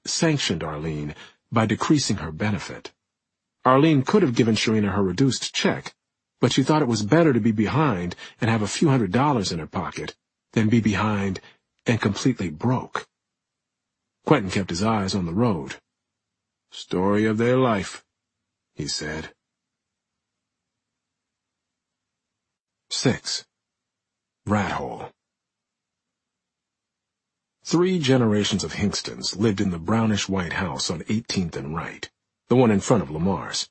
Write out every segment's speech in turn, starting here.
sanctioned Arlene by decreasing her benefit. Arlene could have given Sharina her reduced check, but she thought it was better to be behind and have a few $100s in her pocket than be behind and completely broke. Quentin kept his eyes on the road. "Story of their life," he said. 6. Rat Hole. 3 generations of Hinkstons lived in the brownish-white house on 18th and Wright, the one in front of Lamar's.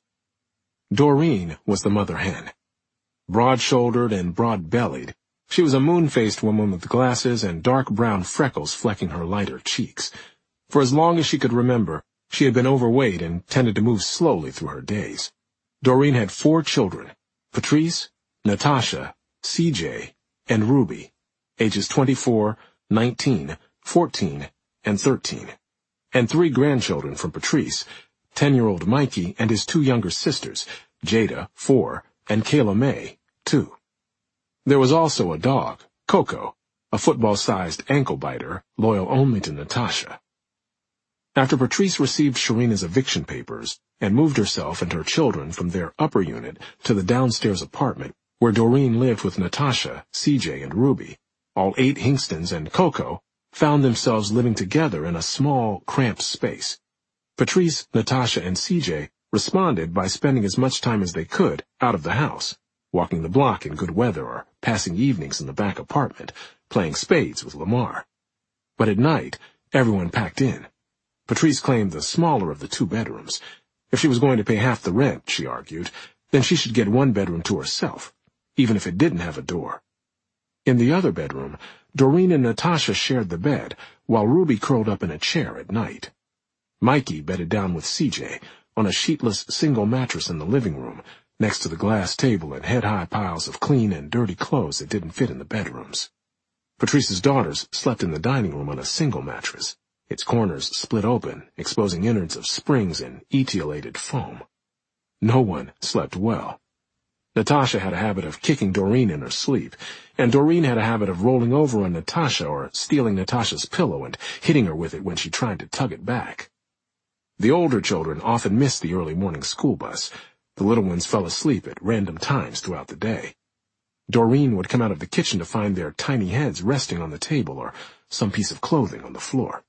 Doreen was the mother hen. Broad-shouldered and broad-bellied, she was a moon-faced woman with glasses and dark brown freckles flecking her lighter cheeks. For as long as she could remember, she had been overweight and tended to move slowly through her days. Doreen had 4 children, Patrice, Natasha, CJ, and Ruby, ages 24, 19, 14, and 13, and 3 grandchildren from Patrice, 10-year-old Mikey and his 2 younger sisters, Jada, 4, and Kayla May, 2. There was also a dog, Coco, a football-sized ankle-biter, loyal only to Natasha. After Patrice received Sharina's eviction papers and moved herself and her children from their upper unit to the downstairs apartment where Doreen lived with Natasha, CJ, and Ruby, all 8 Hinkstons and Coco found themselves living together in a small, cramped space. Patrice, Natasha, and CJ responded by spending as much time as they could out of the house, walking the block in good weather or passing evenings in the back apartment, playing spades with Lamar. But at night, everyone packed in. Patrice claimed the smaller of the 2 bedrooms. If she was going to pay half the rent, she argued, then she should get 1 bedroom to herself, even if it didn't have a door. In the other bedroom, Doreen and Natasha shared the bed, while Ruby curled up in a chair at night. Mikey bedded down with CJ on a sheetless single mattress in the living room, next to the glass table and head-high piles of clean and dirty clothes that didn't fit in the bedrooms. Patrice's daughters slept in the dining room on a single mattress, its corners split open, exposing innards of springs and etiolated foam. No one slept well. Natasha had a habit of kicking Doreen in her sleep, and Doreen had a habit of rolling over on Natasha or stealing Natasha's pillow and hitting her with it when she tried to tug it back. The older children often missed the early morning school bus. The little ones fell asleep at random times throughout the day. Doreen would come out of the kitchen to find their tiny heads resting on the table or some piece of clothing on the floor.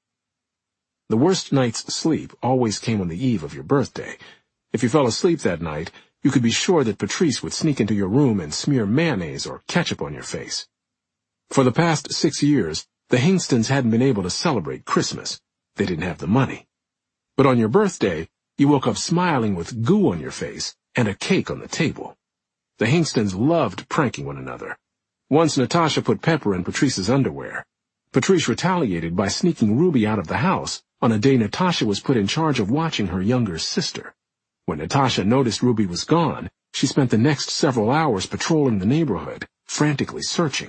The worst night's sleep always came on the eve of your birthday. If you fell asleep that night, you could be sure that Patrice would sneak into your room and smear mayonnaise or ketchup on your face. For the past 6 years, the Hinkstons hadn't been able to celebrate Christmas. They didn't have the money. But on your birthday, you woke up smiling with goo on your face and a cake on the table. The Hinkstons loved pranking one another. Once Natasha put pepper in Patrice's underwear. Patrice retaliated by sneaking Ruby out of the house on a day Natasha was put in charge of watching her younger sister. When Natasha noticed Ruby was gone, she spent the next several hours patrolling the neighborhood, frantically searching.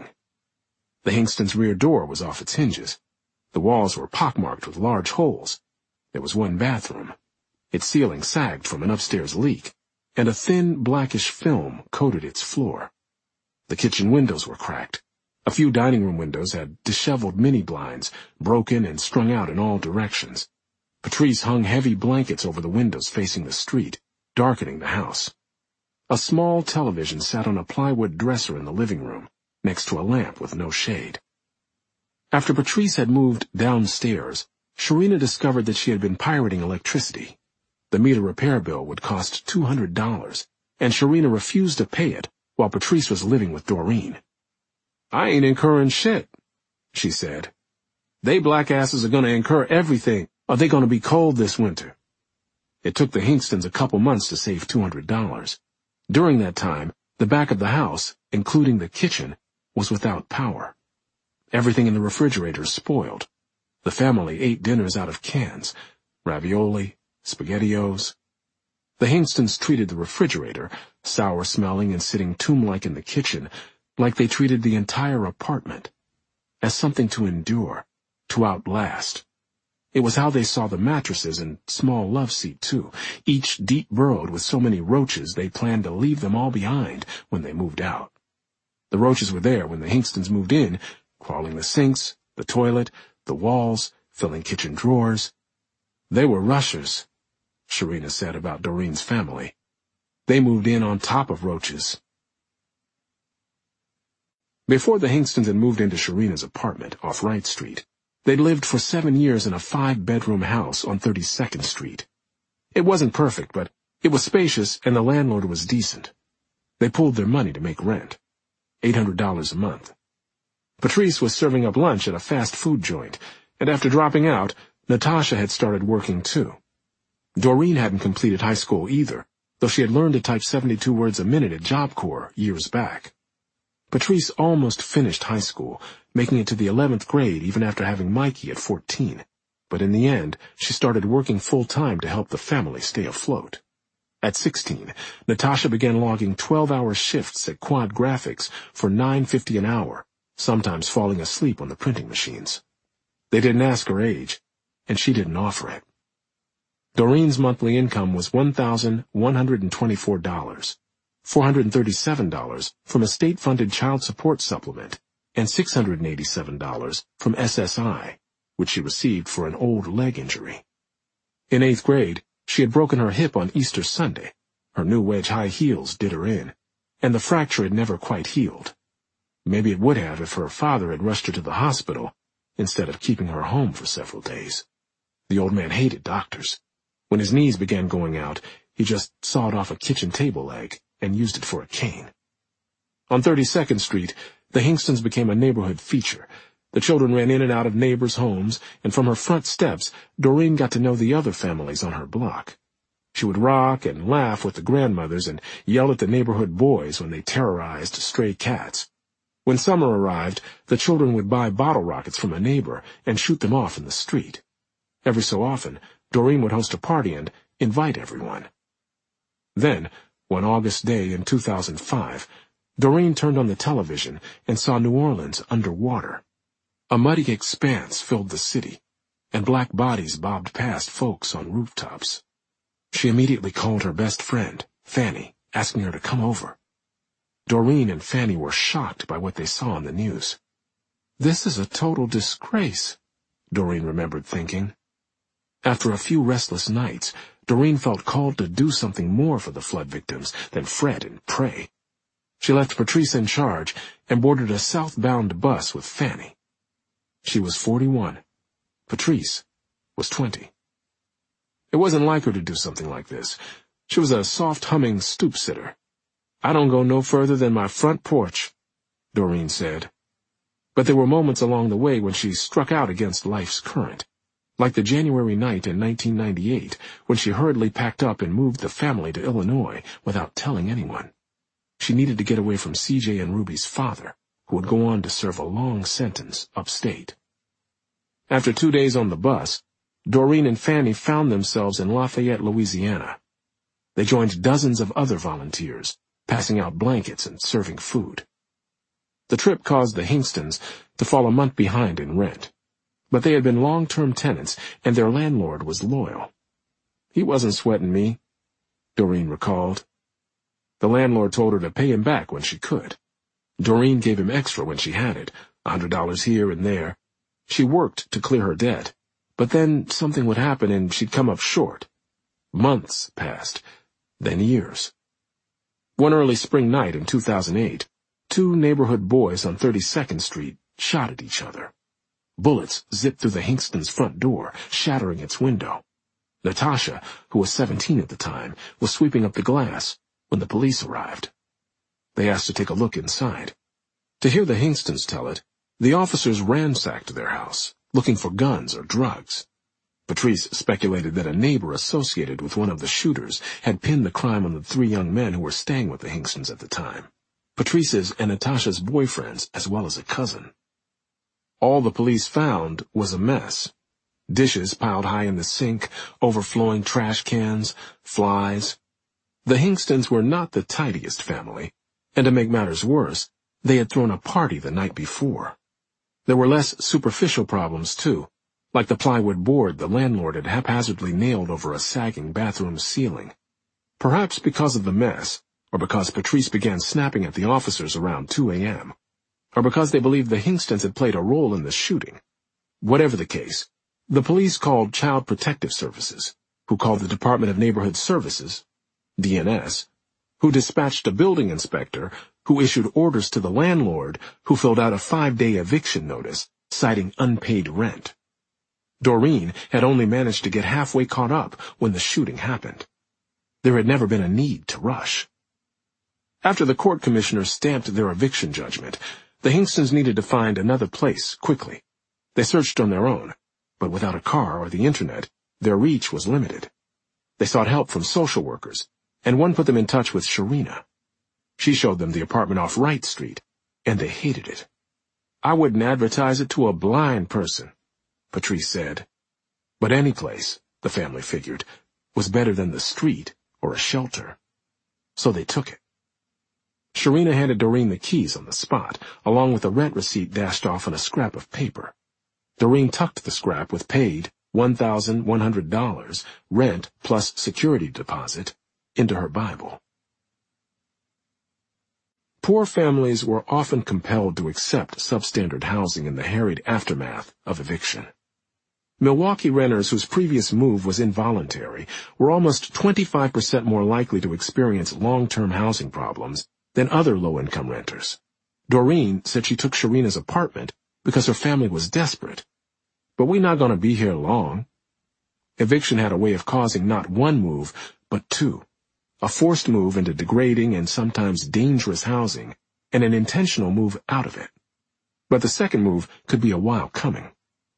The Hinkstons' rear door was off its hinges. The walls were pockmarked with large holes. There was 1 bathroom. Its ceiling sagged from an upstairs leak, and a thin, blackish film coated its floor. The kitchen windows were cracked. A few dining room windows had disheveled mini-blinds, broken and strung out in all directions. Patrice hung heavy blankets over the windows facing the street, darkening the house. A small television sat on a plywood dresser in the living room, next to a lamp with no shade. After Patrice had moved downstairs, Sharina discovered that she had been pirating electricity. The meter repair bill would cost $200, and Sharina refused to pay it while Patrice was living with Doreen. "I ain't incurring shit," she said. "They black asses are going to incur everything. Are they going to be cold this winter?" It took the Hinkstons a couple months to save $200. During that time, the back of the house, including the kitchen, was without power. Everything in the refrigerator spoiled. The family ate dinners out of cans, ravioli, SpaghettiOs. The Hinkstons treated the refrigerator, sour-smelling and sitting tomb-like in the kitchen, like they treated the entire apartment, as something to endure, to outlast. It was how they saw the mattresses and small love seat, too, each deep-burrowed with so many roaches they planned to leave them all behind when they moved out. The roaches were there when the Hinkstons moved in, crawling the sinks, the toilet, the walls, filling kitchen drawers. They were rushers, Sharina said about Doreen's family. They moved in on top of roaches. Before the Hingstons had moved into Sharina's apartment off Wright Street, they'd lived for 7 years in a 5-bedroom house on 32nd Street. It wasn't perfect, but it was spacious and the landlord was decent. They pooled their money to make rent, $800 a month. Patrice was serving up lunch at a fast food joint, and after dropping out, Natasha had started working too. Doreen hadn't completed high school either, though she had learned to type 72 words a minute at Job Corps years back. Patrice almost finished high school, making it to the 11th grade even after having Mikey at 14. But in the end, she started working full-time to help the family stay afloat. At 16, Natasha began logging 12-hour shifts at Quad Graphics for $9.50 an hour, sometimes falling asleep on the printing machines. They didn't ask her age, and she didn't offer it. Doreen's monthly income was $1,124, $437 from a state-funded child support supplement, and $687 from SSI, which she received for an old leg injury. In 8th grade, she had broken her hip on Easter Sunday. Her new wedge high heels did her in, and the fracture had never quite healed. Maybe it would have if her father had rushed her to the hospital instead of keeping her home for several days. The old man hated doctors. When his knees began going out, he just sawed off a kitchen table leg and used it for a cane. On 32nd Street, the Hingstons became a neighborhood feature. The children ran in and out of neighbors' homes, and from her front steps, Doreen got to know the other families on her block. She would rock and laugh with the grandmothers and yell at the neighborhood boys when they terrorized stray cats. When summer arrived, the children would buy bottle rockets from a neighbor and shoot them off in the street. Every so often, Doreen would host a party and invite everyone. Then, one August day in 2005, Doreen turned on the television and saw New Orleans underwater. A muddy expanse filled the city, and black bodies bobbed past folks on rooftops. She immediately called her best friend, Fanny, asking her to come over. Doreen and Fanny were shocked by what they saw on the news. "This is a total disgrace," Doreen remembered thinking. After a few restless nights, Doreen felt called to do something more for the flood victims than fret and pray. She left Patrice in charge and boarded a southbound bus with Fanny. She was 41. Patrice was 20. It wasn't like her to do something like this. She was a soft-humming stoop-sitter. "I don't go no further than my front porch," Doreen said. But there were moments along the way when she struck out against life's current, like the January night in 1998 when she hurriedly packed up and moved the family to Illinois without telling anyone. She needed to get away from CJ and Ruby's father, who would go on to serve a long sentence upstate. After 2 days on the bus, Doreen and Fanny found themselves in Lafayette, Louisiana. They joined dozens of other volunteers, passing out blankets and serving food. The trip caused the Hingstons to fall a month behind in rent, but they had been long-term tenants, and their landlord was loyal. "He wasn't sweating me," Doreen recalled. The landlord told her to pay him back when she could. Doreen gave him extra when she had it, $100 here and there. She worked to clear her debt, but then something would happen and she'd come up short. Months passed, then years. One early spring night in 2008, 2 neighborhood boys on 32nd Street shot at each other. Bullets zipped through the Hingstons' front door, shattering its window. Natasha, who was 17 at the time, was sweeping up the glass when the police arrived. They asked to take a look inside. To hear the Hingstons tell it, the officers ransacked their house, looking for guns or drugs. Patrice speculated that a neighbor associated with one of the shooters had pinned the crime on the 3 young men who were staying with the Hingstons at the time, Patrice's and Natasha's boyfriends, as well as a cousin. All the police found was a mess. Dishes piled high in the sink, overflowing trash cans, flies. The Hingstons were not the tidiest family, and to make matters worse, they had thrown a party the night before. There were less superficial problems, too, like the plywood board the landlord had haphazardly nailed over a sagging bathroom ceiling. Perhaps because of the mess, or because Patrice began snapping at the officers around 2 a.m., or because they believed the Hingstons had played a role in the shooting. Whatever the case, The police called Child Protective Services, who called the Department of Neighborhood Services, DNS, who dispatched a building inspector, who issued orders to the landlord, who filled out a 5-day eviction notice, citing unpaid rent. Doreen had only managed to get halfway caught up when the shooting happened. There had never been a need to rush. After the court commissioners stamped their eviction judgment, the Hinkstons needed to find another place quickly. They searched on their own, but without a car or the internet, their reach was limited. They sought help from social workers, and one put them in touch with Sharina. She showed them the apartment off Wright Street, and they hated it. "I wouldn't advertise it to a blind person," Patrice said. But any place, the family figured, was better than the street or a shelter. So they took it. Sharina handed Doreen the keys on the spot, along with a rent receipt dashed off on a scrap of paper. Doreen tucked the scrap with paid $1,100, rent plus security deposit, into her Bible. Poor families were often compelled to accept substandard housing in the harried aftermath of eviction. Milwaukee renters whose previous move was involuntary were almost 25% more likely to experience long-term housing problems than other low-income renters. Doreen said she took Sharina's apartment because her family was desperate. "But we're not going to be here long." Eviction had a way of causing not one move, but two. A forced move into degrading and sometimes dangerous housing, and an intentional move out of it. But the second move could be a while coming.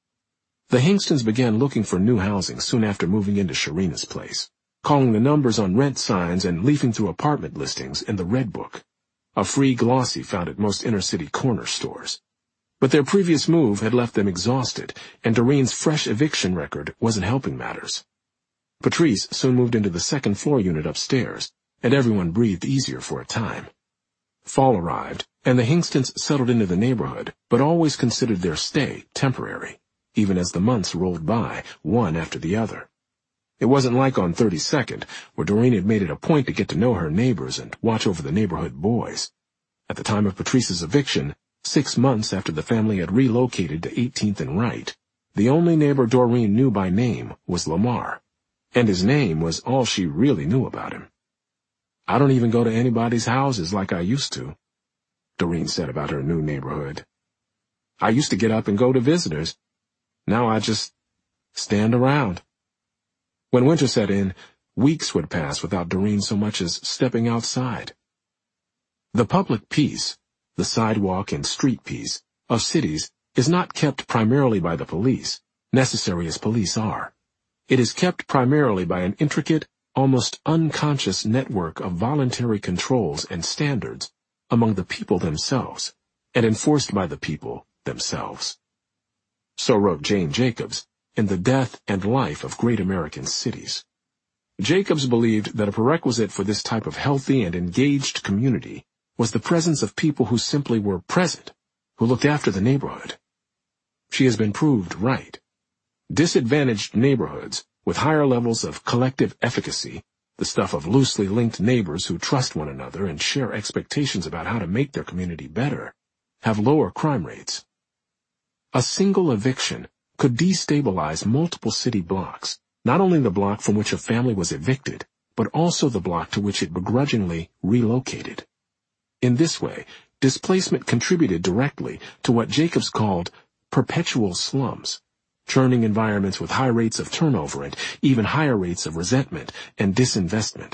The Hinkstons began looking for new housing soon after moving into Sharina's place, calling the numbers on rent signs and leafing through apartment listings in the Red Book, a free glossy found at most inner-city corner stores. But their previous move had left them exhausted, and Doreen's fresh eviction record wasn't helping matters. Patrice soon moved into the second-floor unit upstairs, and everyone breathed easier for a time. Fall arrived, and the Hinkstons settled into the neighborhood, but always considered their stay temporary, even as the months rolled by, one after the other. It wasn't like on 32nd, where Doreen had made it a point to get to know her neighbors and watch over the neighborhood boys. At the time of Patrice's eviction, 6 months after the family had relocated to 18th and Wright, the only neighbor Doreen knew by name was Lamar, and his name was all she really knew about him. "I don't even go to anybody's houses like I used to," Doreen said about her new neighborhood. "I used to get up and go to visitors. Now I just stand around." When winter set in, weeks would pass without Doreen so much as stepping outside. The public peace, the sidewalk and street peace, of cities is not kept primarily by the police, necessary as police are. It is kept primarily by an intricate, almost unconscious network of voluntary controls and standards among the people themselves, and enforced by the people themselves. So wrote Jane Jacobs in The Death and Life of Great American Cities. Jacobs believed that a prerequisite for this type of healthy and engaged community was the presence of people who simply were present, who looked after the neighborhood. She has been proved right. Disadvantaged neighborhoods, with higher levels of collective efficacy, the stuff of loosely linked neighbors who trust one another and share expectations about how to make their community better, have lower crime rates. A single eviction could destabilize multiple city blocks, not only the block from which a family was evicted, but also the block to which it begrudgingly relocated. In this way, displacement contributed directly to what Jacobs called perpetual slums, churning environments with high rates of turnover and even higher rates of resentment and disinvestment.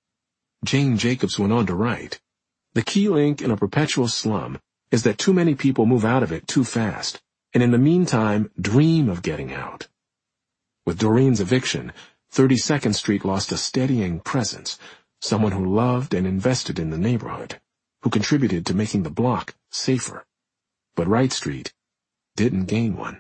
Jane Jacobs went on to write, "The key link in a perpetual slum is that too many people move out of it too fast, and in the meantime dream of getting out." With Doreen's eviction, 32nd Street lost a steadying presence, someone who loved and invested in the neighborhood, who contributed to making the block safer. But Wright Street didn't gain one.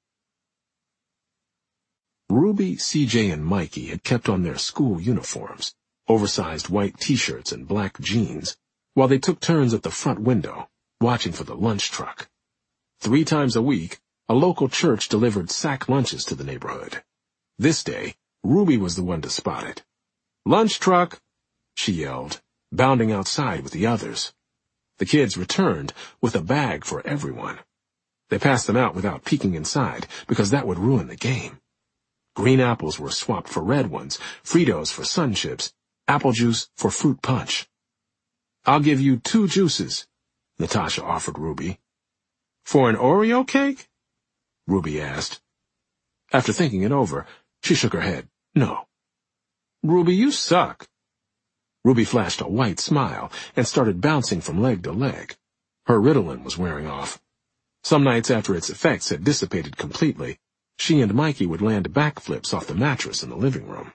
Ruby, CJ, and Mikey had kept on their school uniforms, oversized white T-shirts and black jeans, while they took turns at the front window, watching for the lunch truck. 3 times a week, a local church delivered sack lunches to the neighborhood. This day, Ruby was the one to spot it. "Lunch truck!" she yelled, bounding outside with the others. The kids returned with a bag for everyone. They passed them out without peeking inside, because that would ruin the game. Green apples were swapped for red ones, Fritos for Sun Chips, apple juice for fruit punch. "I'll give you 2 juices," Natasha offered Ruby. "For an Oreo cake?" Ruby asked. After thinking it over, she shook her head. "No." "Ruby, you suck." Ruby flashed a white smile and started bouncing from leg to leg. Her Ritalin was wearing off. Some nights after its effects had dissipated completely, she and Mikey would land backflips off the mattress in the living room.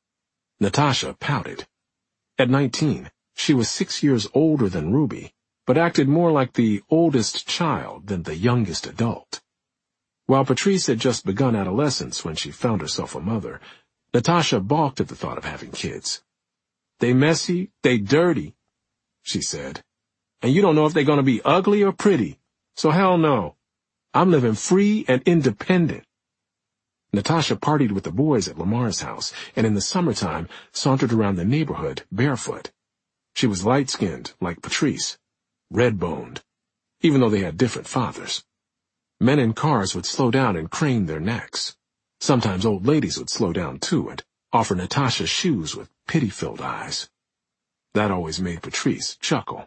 Natasha pouted. At 19, she was 6 years older than Ruby, but acted more like the oldest child than the youngest adult. While Patrice had just begun adolescence when she found herself a mother, Natasha balked at the thought of having kids. "They messy, they dirty," she said. "And you don't know if they're going to be ugly or pretty. So hell no. I'm living free and independent." Natasha partied with the boys at Lamar's house, and in the summertime sauntered around the neighborhood barefoot. She was light-skinned, like Patrice, red-boned, even though they had different fathers. Men in cars would slow down and crane their necks. Sometimes old ladies would slow down too and offer Natasha shoes with pity-filled eyes. That always made Patrice chuckle.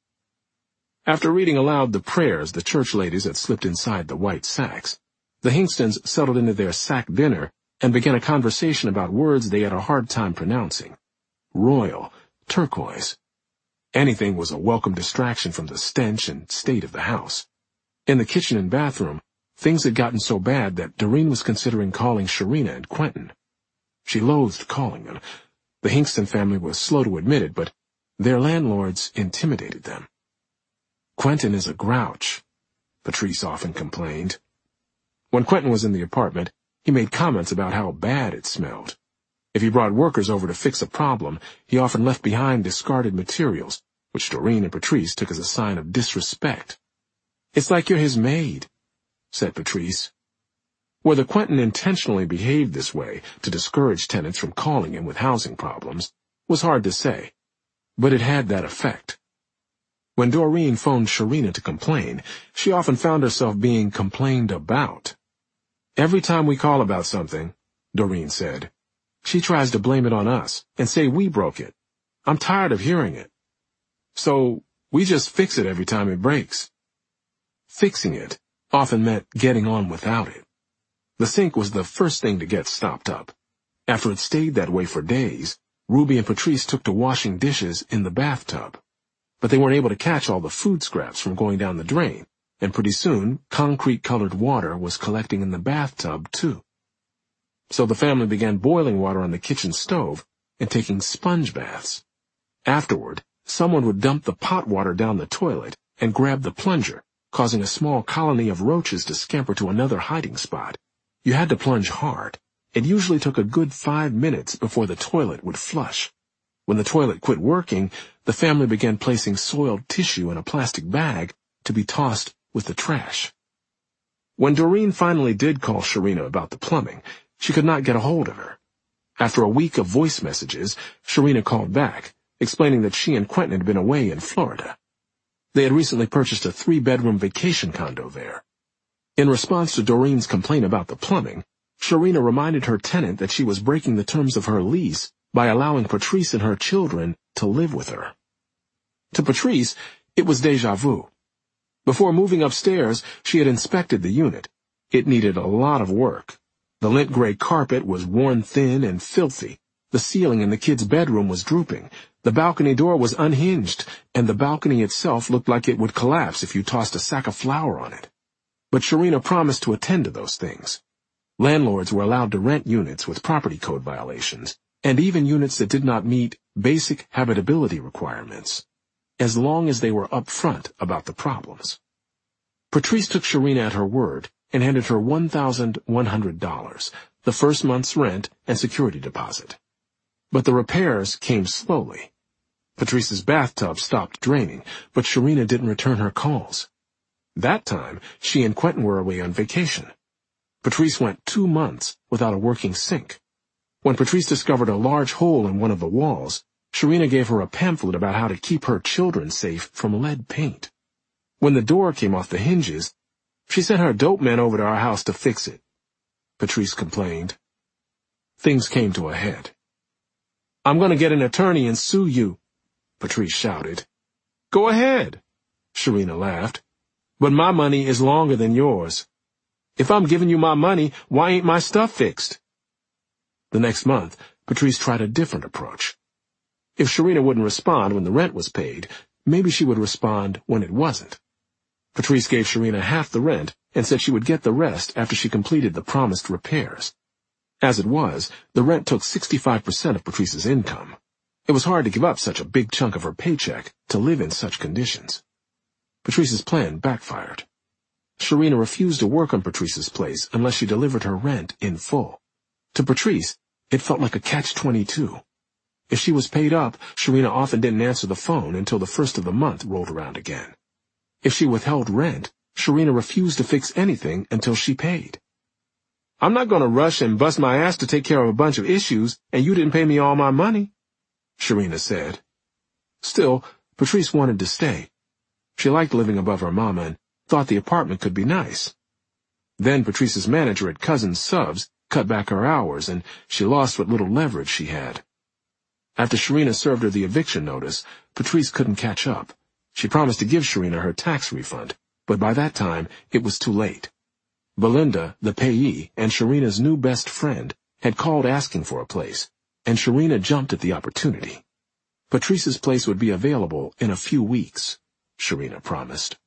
After reading aloud the prayers the church ladies had slipped inside the white sacks, the Hinkstons settled into their sack dinner and began a conversation about words they had a hard time pronouncing. Royal, turquoise. Anything was a welcome distraction from the stench and state of the house. In the kitchen and bathroom, things had gotten so bad that Doreen was considering calling Sharina and Quentin. She loathed calling them. The Hinkston family was slow to admit it, but their landlords intimidated them. "Quentin is a grouch," Patrice often complained. When Quentin was in the apartment, he made comments about how bad it smelled. If he brought workers over to fix a problem, he often left behind discarded materials, which Doreen and Patrice took as a sign of disrespect. "It's like you're his maid," said Patrice. Whether Quentin intentionally behaved this way to discourage tenants from calling him with housing problems was hard to say, but it had that effect. When Doreen phoned Sharina to complain, she often found herself being complained about. "Every time we call about something," Doreen said, "she tries to blame it on us and say we broke it. I'm tired of hearing it. So we just fix it every time it breaks." Fixing it often meant getting on without it. The sink was the first thing to get stopped up. After it stayed that way for days, Ruby and Patrice took to washing dishes in the bathtub. But they weren't able to catch all the food scraps from going down the drain, and pretty soon, concrete-colored water was collecting in the bathtub, too. So the family began boiling water on the kitchen stove and taking sponge baths. Afterward, someone would dump the pot water down the toilet and grab the plunger, causing a small colony of roaches to scamper to another hiding spot. You had to plunge hard. It usually took a good 5 minutes before the toilet would flush. When the toilet quit working, the family began placing soiled tissue in a plastic bag to be tossed with the trash. When Doreen finally did call Sharina about the plumbing, she could not get a hold of her. After a week of voice messages, Sharina called back, explaining that she and Quentin had been away in Florida. They had recently purchased a 3-bedroom vacation condo there. In response to Doreen's complaint about the plumbing, Sharina reminded her tenant that she was breaking the terms of her lease by allowing Patrice and her children to live with her. To Patrice, it was déjà vu. Before moving upstairs, she had inspected the unit. It needed a lot of work. The lint gray carpet was worn thin and filthy. The ceiling in the kids' bedroom was drooping. The balcony door was unhinged, and the balcony itself looked like it would collapse if you tossed a sack of flour on it. But Sharina promised to attend to those things. Landlords were allowed to rent units with property code violations, and even units that did not meet basic habitability requirements, as long as they were upfront about the problems. Patrice took Sharina at her word and handed her $1,100, the first month's rent and security deposit. But the repairs came slowly. Patrice's bathtub stopped draining, but Sharina didn't return her calls. That time, she and Quentin were away on vacation. Patrice went 2 months without a working sink. When Patrice discovered a large hole in one of the walls, Sharina gave her a pamphlet about how to keep her children safe from lead paint. When the door came off the hinges, She sent her dope man over to our house to fix it, Patrice complained. Things came to a head. I'm going to get an attorney and sue you, Patrice shouted. Go ahead, Sharina laughed. But my money is longer than yours. If I'm giving you my money, why ain't my stuff fixed? The next month, Patrice tried a different approach. If Sharina wouldn't respond when the rent was paid, maybe she would respond when it wasn't. Patrice gave Sharina half the rent and said she would get the rest after she completed the promised repairs. As it was, the rent took 65% of Patrice's income. It was hard to give up such a big chunk of her paycheck to live in such conditions. Patrice's plan backfired. Sharina refused to work on Patrice's place unless she delivered her rent in full. To Patrice, it felt like a catch-22. If she was paid up, Sharina often didn't answer the phone until the first of the month rolled around again. If she withheld rent, Sharina refused to fix anything until she paid. I'm not going to rush and bust my ass to take care of a bunch of issues, and you didn't pay me all my money, Sharina said. Still, Patrice wanted to stay. She liked living above her mama and thought the apartment could be nice. Then Patrice's manager at Cousins Subs cut back her hours, and she lost what little leverage she had. After Sharina served her the eviction notice, Patrice couldn't catch up. She promised to give Sharina her tax refund, but by that time, it was too late. Belinda, the payee, and Sharina's new best friend had called asking for a place, and Sharina jumped at the opportunity. Patrice's place would be available in a few weeks, Sharina promised.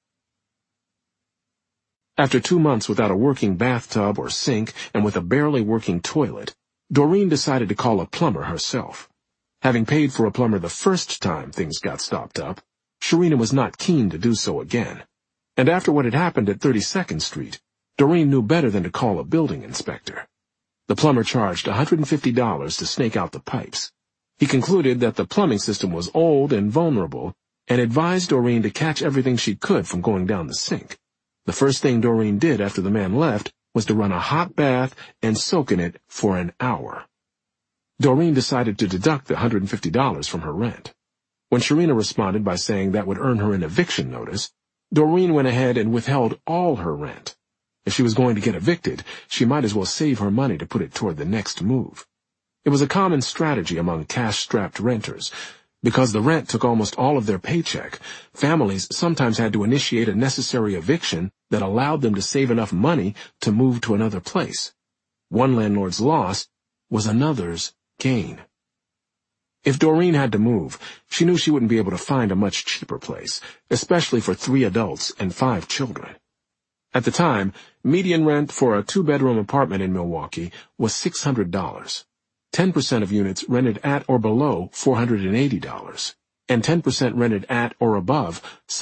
After 2 months without a working bathtub or sink and with a barely working toilet, Doreen decided to call a plumber herself. Having paid for a plumber the first time things got stopped up, Sharina was not keen to do so again. And after what had happened at 32nd Street, Doreen knew better than to call a building inspector. The plumber charged $150 to snake out the pipes. He concluded that the plumbing system was old and vulnerable and advised Doreen to catch everything she could from going down the sink. The first thing Doreen did after the man left was to run a hot bath and soak in it for an hour. Doreen decided to deduct the $150 from her rent. When Sharina responded by saying that would earn her an eviction notice, Doreen went ahead and withheld all her rent. If she was going to get evicted, she might as well save her money to put it toward the next move. It was a common strategy among cash-strapped renters. Because the rent took almost all of their paycheck, families sometimes had to initiate a necessary eviction that allowed them to save enough money to move to another place. One landlord's loss was another's gain. If Doreen had to move, she knew she wouldn't be able to find a much cheaper place, especially for 3 adults and 5 children. At the time, median rent for a 2-bedroom apartment in Milwaukee was $600. 10% of units rented at or below $480, and 10% rented at or above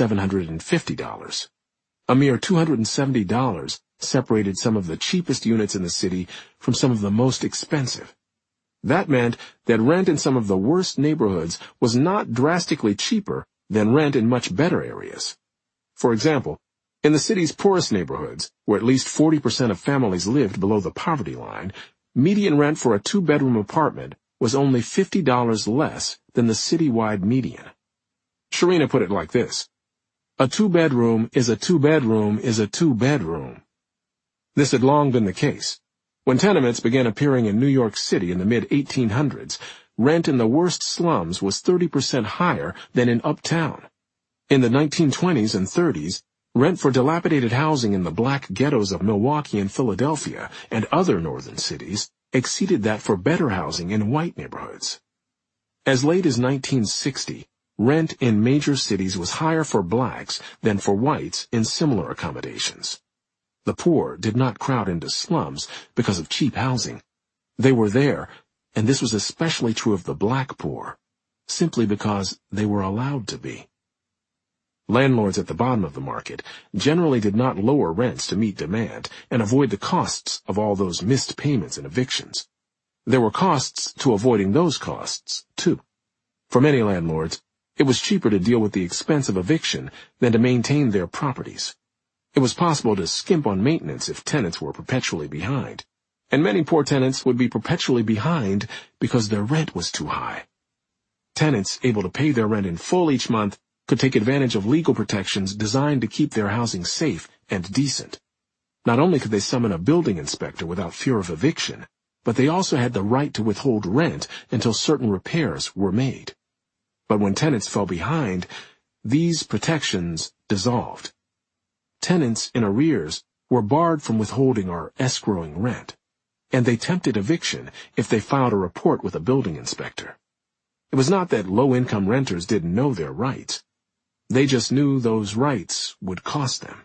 $750. A mere $270 separated some of the cheapest units in the city from some of the most expensive. That meant that rent in some of the worst neighborhoods was not drastically cheaper than rent in much better areas. For example, in the city's poorest neighborhoods, where at least 40% of families lived below the poverty line, median rent for a 2-bedroom apartment was only $50 less than the citywide median. Sharina put it like this: a 2-bedroom is a 2-bedroom is a 2-bedroom. This had long been the case. When tenements began appearing in New York City in the mid-1800s, rent in the worst slums was 30% higher than in uptown. In the 1920s and 30s, rent for dilapidated housing in the black ghettos of Milwaukee and Philadelphia and other northern cities exceeded that for better housing in white neighborhoods. As late as 1960, rent in major cities was higher for blacks than for whites in similar accommodations. The poor did not crowd into slums because of cheap housing. They were there, and this was especially true of the black poor, simply because they were allowed to be. Landlords at the bottom of the market generally did not lower rents to meet demand and avoid the costs of all those missed payments and evictions. There were costs to avoiding those costs, too. For many landlords, it was cheaper to deal with the expense of eviction than to maintain their properties. It was possible to skimp on maintenance if tenants were perpetually behind, and many poor tenants would be perpetually behind because their rent was too high. Tenants able to pay their rent in full each month could take advantage of legal protections designed to keep their housing safe and decent. Not only could they summon a building inspector without fear of eviction, but they also had the right to withhold rent until certain repairs were made. But when tenants fell behind, these protections dissolved. Tenants in arrears were barred from withholding or escrowing rent, and they tempted eviction if they filed a report with a building inspector. It was not that low-income renters didn't know their rights. They just knew those rights would cost them.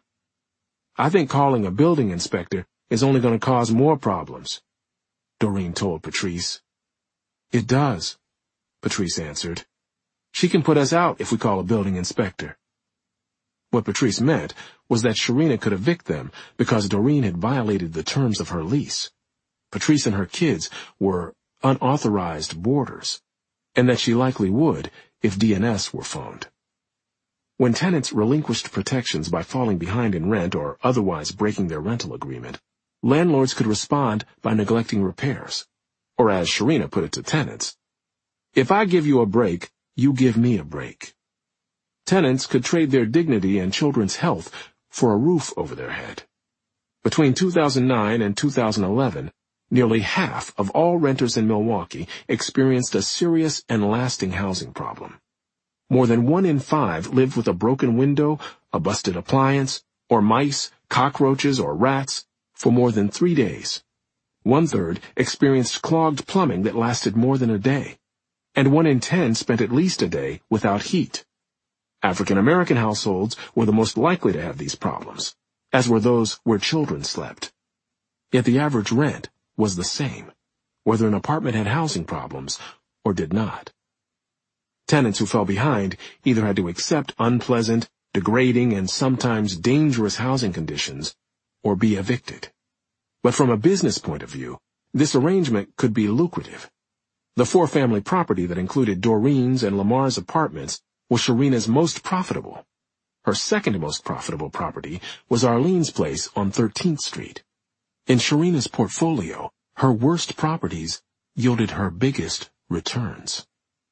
I think calling a building inspector is only going to cause more problems, Doreen told Patrice. It does, Patrice answered. She can put us out if we call a building inspector. What Patrice meant was that Sharina could evict them because Doreen had violated the terms of her lease. Patrice and her kids were unauthorized boarders, and that she likely would if DNS were phoned. When tenants relinquished protections by falling behind in rent or otherwise breaking their rental agreement, landlords could respond by neglecting repairs, or as Sharina put it to tenants, "If I give you a break, you give me a break." Tenants could trade their dignity and children's health for a roof over their head. Between 2009 and 2011, nearly half of all renters in Milwaukee experienced a serious and lasting housing problem. More than 1 in 5 lived with a broken window, a busted appliance, or mice, cockroaches, or rats for more than 3 days. 1/3 experienced clogged plumbing that lasted more than a day, and 1 in 10 spent at least a day without heat. African American households were the most likely to have these problems, as were those where children slept. Yet the average rent was the same, whether an apartment had housing problems or did not. Tenants who fell behind either had to accept unpleasant, degrading, and sometimes dangerous housing conditions or be evicted. But from a business point of view, this arrangement could be lucrative. The 4-family property that included Doreen's and Lamar's apartments was Sharina's most profitable. Her second most profitable property was Arlene's place on 13th Street. In Sharina's portfolio, her worst properties yielded her biggest returns.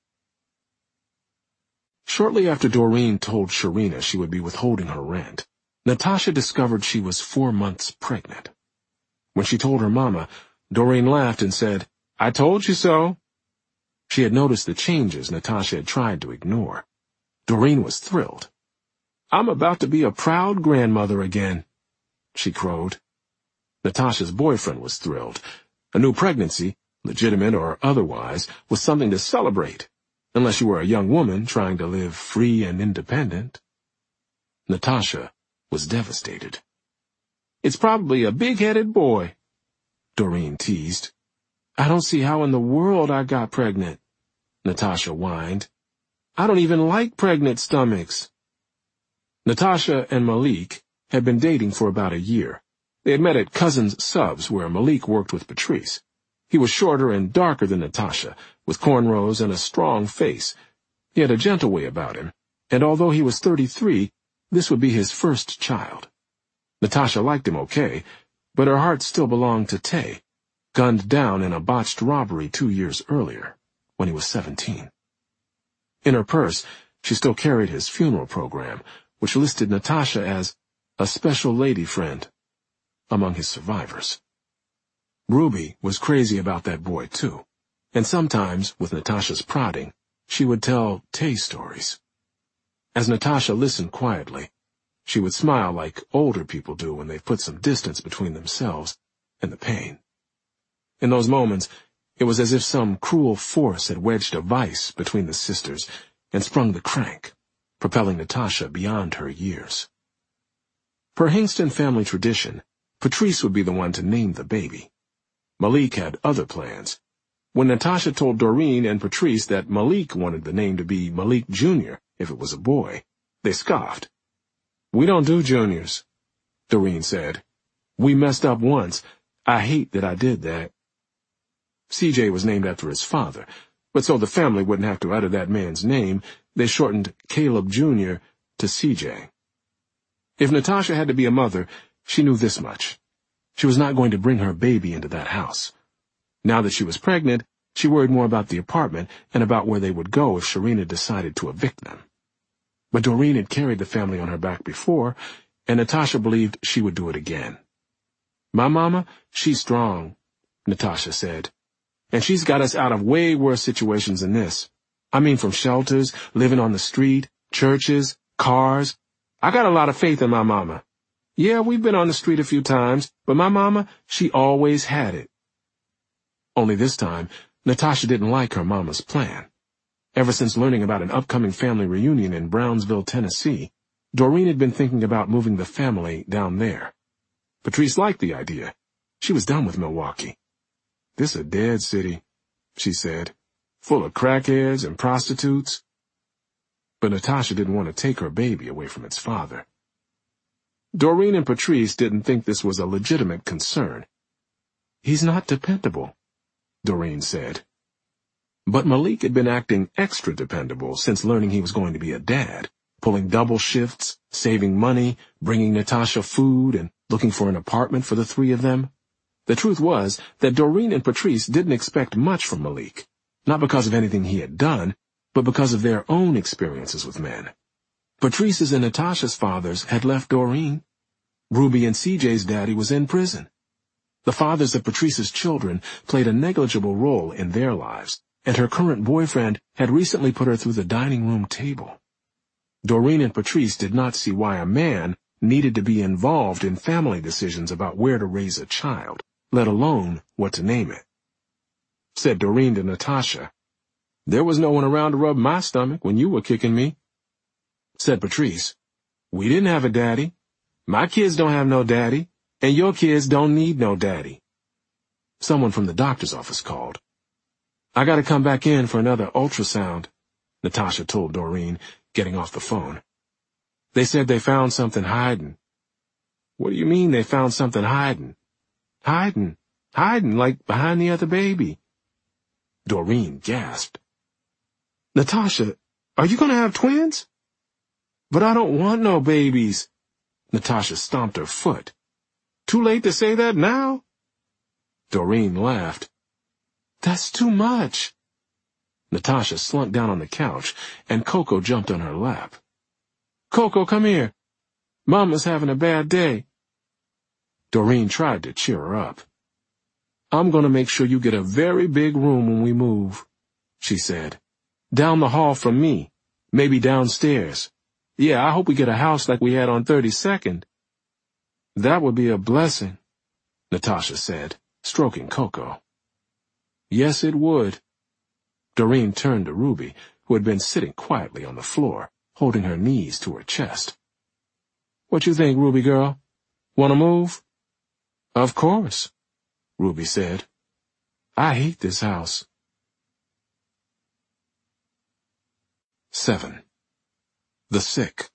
Shortly after Doreen told Sharina she would be withholding her rent, Natasha discovered she was 4 months pregnant. When she told her mama, Doreen laughed and said, "I told you so." She had noticed the changes Natasha had tried to ignore. Doreen was thrilled. "I'm about to be a proud grandmother again," she crowed. Natasha's boyfriend was thrilled. A new pregnancy, legitimate or otherwise, was something to celebrate, unless you were a young woman trying to live free and independent. Natasha was devastated. "It's probably a big-headed boy," Doreen teased. "I don't see how in the world I got pregnant," Natasha whined. "I don't even like pregnant stomachs." Natasha and Malik had been dating for about a year. They had met at Cousins Subs, where Malik worked with Patrice. He was shorter and darker than Natasha, with cornrows and a strong face. He had a gentle way about him, and although he was 33, this would be his first child. Natasha liked him okay, but her heart still belonged to Tay, gunned down in a botched robbery 2 years earlier, when he was 17. In her purse, she still carried his funeral program, which listed Natasha as a special lady friend among his survivors. Ruby was crazy about that boy, too, and sometimes, with Natasha's prodding, she would tell Tay stories. As Natasha listened quietly, she would smile like older people do when they've put some distance between themselves and the pain. In those moments, it was as if some cruel force had wedged a vice between the sisters and sprung the crank, propelling Natasha beyond her years. Per Hingston family tradition, Patrice would be the one to name the baby. Malik had other plans. When Natasha told Doreen and Patrice that Malik wanted the name to be Malik Jr. if it was a boy, they scoffed. "We don't do juniors," Doreen said. "We messed up once. I hate that I did that." CJ was named after his father, but so the family wouldn't have to utter that man's name, they shortened Caleb Jr. to CJ. If Natasha had to be a mother, she knew this much. She was not going to bring her baby into that house. Now that she was pregnant, she worried more about the apartment and about where they would go if Sharina decided to evict them. But Doreen had carried the family on her back before, and Natasha believed she would do it again. "My mama, she's strong," Natasha said. "And she's got us out of way worse situations than this. I mean, from shelters, living on the street, churches, cars. I got a lot of faith in my mama. Yeah, we've been on the street a few times, but my mama, she always had it." Only this time, Natasha didn't like her mama's plan. Ever since learning about an upcoming family reunion in Brownsville, Tennessee, Doreen had been thinking about moving the family down there. Patrice liked the idea. She was done with Milwaukee. "This a dead city," she said, "full of crackheads and prostitutes." But Natasha didn't want to take her baby away from its father. Doreen and Patrice didn't think this was a legitimate concern. "He's not dependable," Doreen said. But Malik had been acting extra dependable since learning he was going to be a dad, pulling double shifts, saving money, bringing Natasha food, and looking for an apartment for the three of them. The truth was that Doreen and Patrice didn't expect much from Malik, not because of anything he had done, but because of their own experiences with men. Patrice's and Natasha's fathers had left Doreen. Ruby and CJ's daddy was in prison. The fathers of Patrice's children played a negligible role in their lives, and her current boyfriend had recently put her through the dining room table. Doreen and Patrice did not see why a man needed to be involved in family decisions about where to raise a child, let alone what to name it. Said Doreen to Natasha, "There was no one around to rub my stomach when you were kicking me." Said Patrice, "We didn't have a daddy. My kids don't have no daddy, and your kids don't need no daddy." Someone from the doctor's office called. "I gotta come back in for another ultrasound," Natasha told Doreen, getting off the phone. "They said they found something hiding." "What do you mean they found something hiding?" Hiding, like behind the other baby." Doreen gasped. "Natasha, are you gonna have twins?" "But I don't want no babies." Natasha stomped her foot. "Too late to say that now?" Doreen laughed. "That's too much." Natasha slumped down on the couch, and Coco jumped on her lap. "Coco, come here. Mama's having a bad day." Doreen tried to cheer her up. "I'm going to make sure you get a very big room when we move," she said. "Down the hall from me, maybe downstairs. Yeah, I hope we get a house like we had on 32nd. "That would be a blessing," Natasha said, stroking Coco. "Yes, it would." Doreen turned to Ruby, who had been sitting quietly on the floor, holding her knees to her chest. "What you think, Ruby girl? Want to move?" "Of course," Ruby said. "I hate this house." 7. The Sick.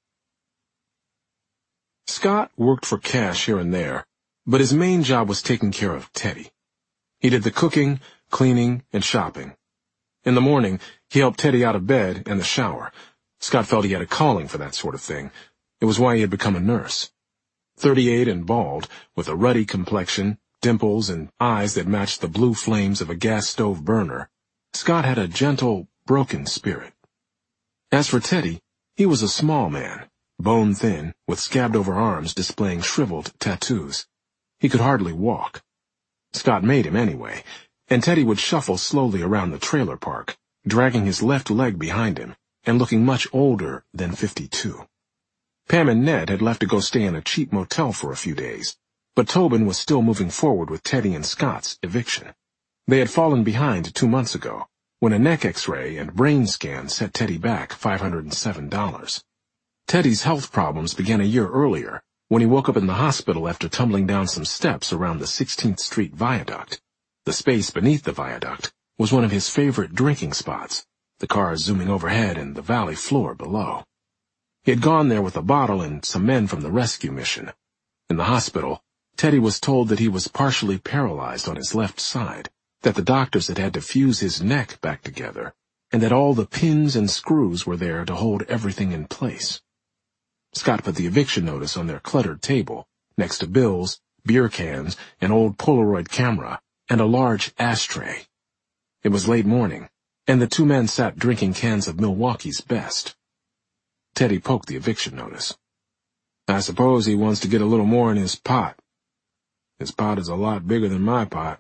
Scott worked for cash here and there, but his main job was taking care of Teddy. He did the cooking, cleaning, and shopping. In the morning, he helped Teddy out of bed and the shower. Scott felt he had a calling for that sort of thing. It was why he had become a nurse. 38 and bald, with a ruddy complexion, dimples, and eyes that matched the blue flames of a gas stove burner, Scott had a gentle, broken spirit. As for Teddy, he was a small man, bone-thin, with scabbed-over arms displaying shriveled tattoos. He could hardly walk. Scott made him anyway, and Teddy would shuffle slowly around the trailer park, dragging his left leg behind him, and looking much older than 52. Pam and Ned had left to go stay in a cheap motel for a few days, but Tobin was still moving forward with Teddy and Scott's eviction. They had fallen behind 2 months ago, when a neck x-ray and brain scan set Teddy back $507. Teddy's health problems began a year earlier, when he woke up in the hospital after tumbling down some steps around the 16th Street Viaduct. The space beneath the viaduct was one of his favorite drinking spots, the cars zooming overhead and the valley floor below. He had gone there with a bottle and some men from the rescue mission. In the hospital, Teddy was told that he was partially paralyzed on his left side, that the doctors had had to fuse his neck back together, and that all the pins and screws were there to hold everything in place. Scott put the eviction notice on their cluttered table, next to bills, beer cans, an old Polaroid camera, and a large ashtray. It was late morning, and the two men sat drinking cans of Milwaukee's Best. Teddy poked the eviction notice. "I suppose he wants to get a little more in his pot. His pot is a lot bigger than my pot."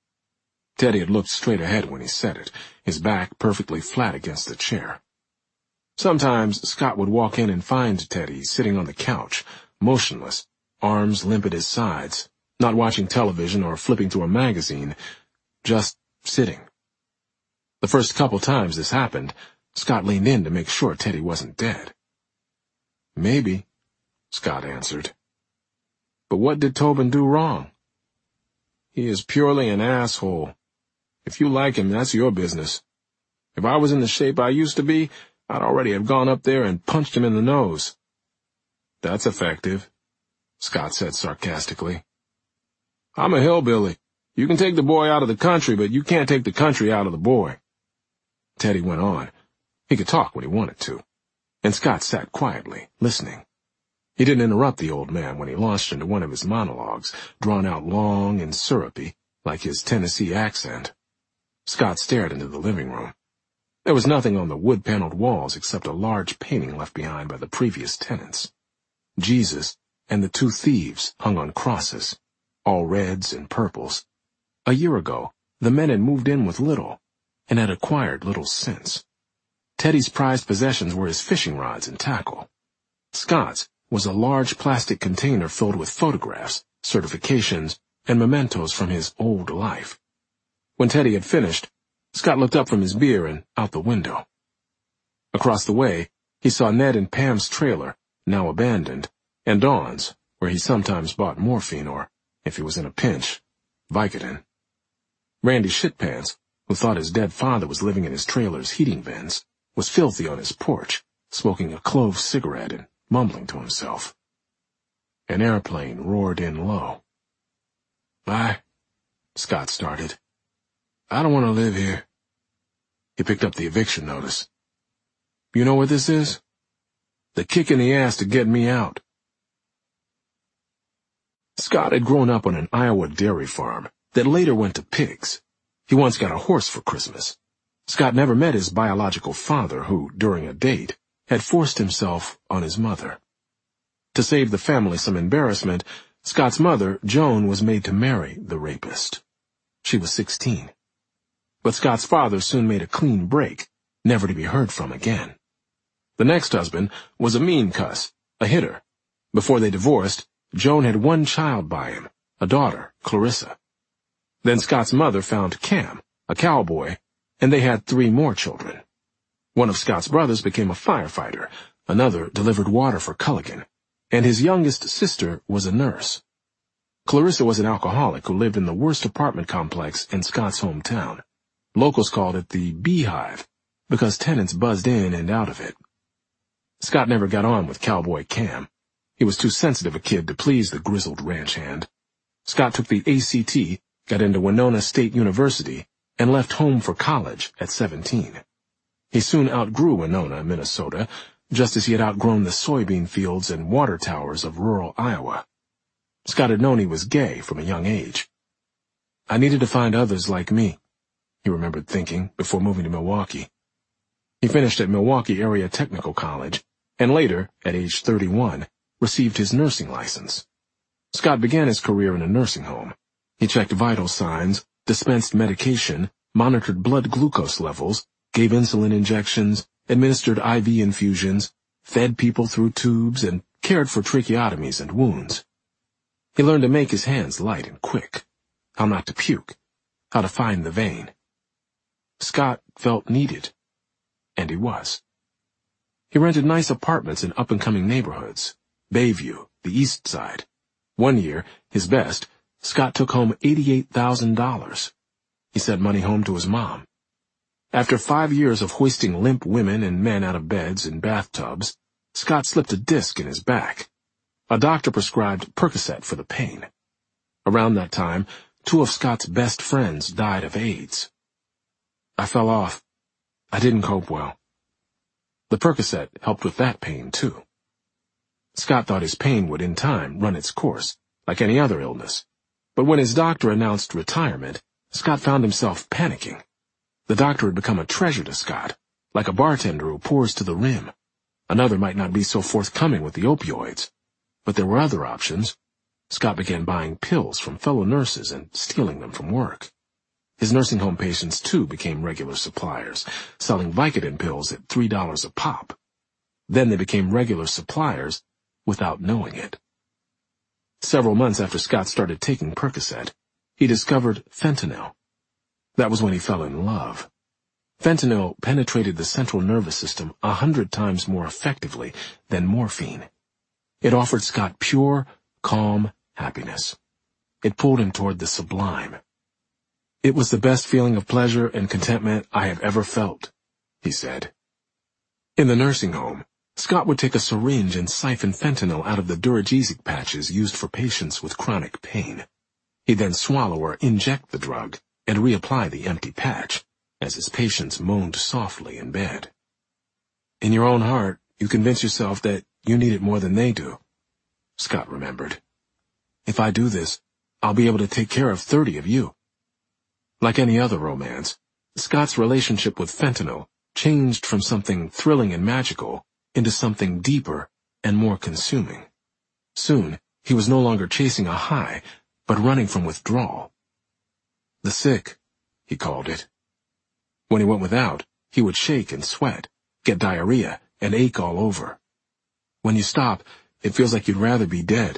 Teddy had looked straight ahead when he said it, his back perfectly flat against the chair. Sometimes Scott would walk in and find Teddy sitting on the couch, motionless, arms limp at his sides, not watching television or flipping through a magazine, just sitting. The first couple times this happened, Scott leaned in to make sure Teddy wasn't dead. "Maybe," Scott answered. "But what did Tobin do wrong?" "He is purely an asshole. If you like him, that's your business. If I was in the shape I used to be, I'd already have gone up there and punched him in the nose." "That's effective," Scott said sarcastically. "I'm a hillbilly. You can take the boy out of the country, but you can't take the country out of the boy." Teddy went on. He could talk when he wanted to, and Scott sat quietly, listening. He didn't interrupt the old man when he launched into one of his monologues, drawn out long and syrupy, like his Tennessee accent. Scott stared into the living room. There was nothing on the wood-paneled walls except a large painting left behind by the previous tenants. Jesus and the two thieves hung on crosses, all reds and purples. A year ago, the men had moved in with little, and had acquired little since. Teddy's prized possessions were his fishing rods and tackle. Scott's was a large plastic container filled with photographs, certifications, and mementos from his old life. When Teddy had finished, Scott looked up from his beer and out the window. Across the way, he saw Ned and Pam's trailer, now abandoned, and Dawn's, where he sometimes bought morphine or, if he was in a pinch, Vicodin. Randy Shitpants, who thought his dead father was living in his trailer's heating vents, was filthy on his porch, smoking a clove cigarette and mumbling to himself. An airplane roared in low. Scott started. "I don't want to live here." He picked up the eviction notice. "You know what this is? The kick in the ass to get me out." Scott had grown up on an Iowa dairy farm that later went to pigs. He once got a horse for Christmas. Scott never met his biological father, who, during a date, had forced himself on his mother. To save the family some embarrassment, Scott's mother, Joan, was made to marry the rapist. She was 16. But Scott's father soon made a clean break, never to be heard from again. The next husband was a mean cuss, a hitter. Before they divorced, Joan had one child by him, a daughter, Clarissa. Then Scott's mother found Cam, a cowboy, and they had 3 more children. One of Scott's brothers became a firefighter, another delivered water for Culligan, and his youngest sister was a nurse. Clarissa was an alcoholic who lived in the worst apartment complex in Scott's hometown. Locals called it the Beehive, because tenants buzzed in and out of it. Scott never got on with cowboy Cam. He was too sensitive a kid to please the grizzled ranch hand. Scott took the ACT, got into Winona State University, and left home for college at 17. He soon outgrew Winona, Minnesota, just as he had outgrown the soybean fields and water towers of rural Iowa. Scott had known he was gay from a young age. "I needed to find others like me," he remembered thinking before moving to Milwaukee. He finished at Milwaukee Area Technical College, and later, at age 31, received his nursing license. Scott began his career in a nursing home. He checked vital signs, dispensed medication, monitored blood glucose levels, gave insulin injections, administered IV infusions, fed people through tubes, and cared for tracheotomies and wounds. He learned to make his hands light and quick, how not to puke, how to find the vein. Scott felt needed, and he was. He rented nice apartments in up-and-coming neighborhoods, Bayview, the East Side. One year, his best, Scott took home $88,000. He sent money home to his mom. After 5 years of hoisting limp women and men out of beds and bathtubs, Scott slipped a disc in his back. A doctor prescribed Percocet for the pain. Around that time, 2 of Scott's best friends died of AIDS. "I fell off. I didn't cope well." The Percocet helped with that pain, too. Scott thought his pain would in time run its course, like any other illness. But when his doctor announced retirement, Scott found himself panicking. The doctor had become a treasure to Scott, like a bartender who pours to the rim. Another might not be so forthcoming with the opioids. But there were other options. Scott began buying pills from fellow nurses and stealing them from work. His nursing home patients, too, became regular suppliers, selling Vicodin pills at $3 a pop. Then they became regular suppliers without knowing it. Several months after Scott started taking Percocet, he discovered fentanyl. That was when he fell in love. Fentanyl penetrated the central nervous system 100 times more effectively than morphine. It offered Scott pure, calm happiness. It pulled him toward the sublime. "It was the best feeling of pleasure and contentment I have ever felt," he said. In the nursing home, Scott would take a syringe and siphon fentanyl out of the Duragesic patches used for patients with chronic pain. He'd then swallow or inject the drug and reapply the empty patch, as his patients moaned softly in bed. "In your own heart, you convince yourself that you need it more than they do," Scott remembered. "If I do this, I'll be able to take care of 30 of you." Like any other romance, Scott's relationship with fentanyl changed from something thrilling and magical into something deeper and more consuming. Soon, he was no longer chasing a high, but running from withdrawal. "The sick," he called it. When he went without, he would shake and sweat, get diarrhea, and ache all over. When you stop, it feels like you'd rather be dead.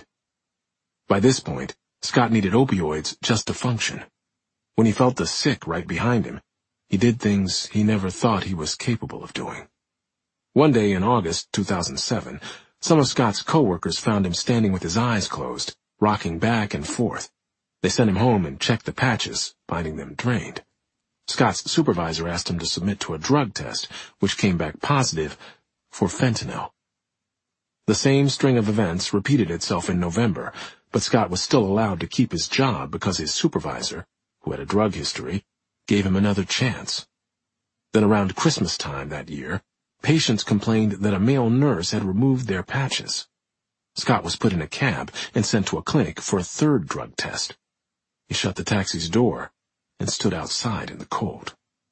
By this point, Scott needed opioids just to function. When he felt the sick right behind him, he did things he never thought he was capable of doing. One day in August 2007, some of Scott's coworkers found him standing with his eyes closed, rocking back and forth. They sent him home and checked the patches, finding them drained. Scott's supervisor asked him to submit to a drug test, which came back positive for fentanyl. The same string of events repeated itself in November, but Scott was still allowed to keep his job because his supervisor, who had a drug history, gave him another chance. Then around Christmas time that year, patients complained that a male nurse had removed their patches. Scott was put in a cab and sent to a clinic for a third drug test. He shut the taxi's door and stood outside in the cold.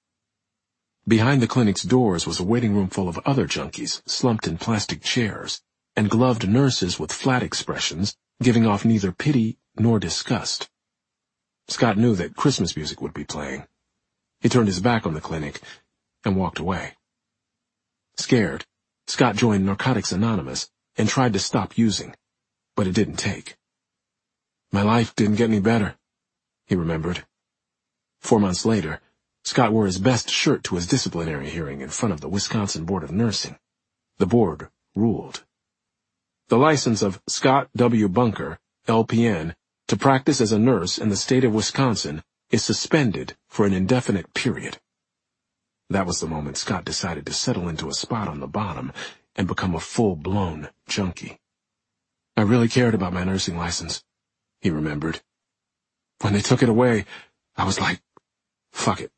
Behind the clinic's doors was a waiting room full of other junkies slumped in plastic chairs, and gloved nurses with flat expressions, giving off neither pity nor disgust. Scott knew that Christmas music would be playing. He turned his back on the clinic and walked away. Scared, Scott joined Narcotics Anonymous and tried to stop using, but it didn't take. "My life didn't get any better," he remembered. 4 months later, Scott wore his best shirt to his disciplinary hearing in front of the Wisconsin Board of Nursing. The board ruled. The license of Scott W. Bunker, LPN, to practice as a nurse in the state of Wisconsin is suspended for an indefinite period. That was the moment Scott decided to settle into a spot on the bottom and become a full-blown junkie. "I really cared about my nursing license," he remembered. "When they took it away, I was like, fuck it."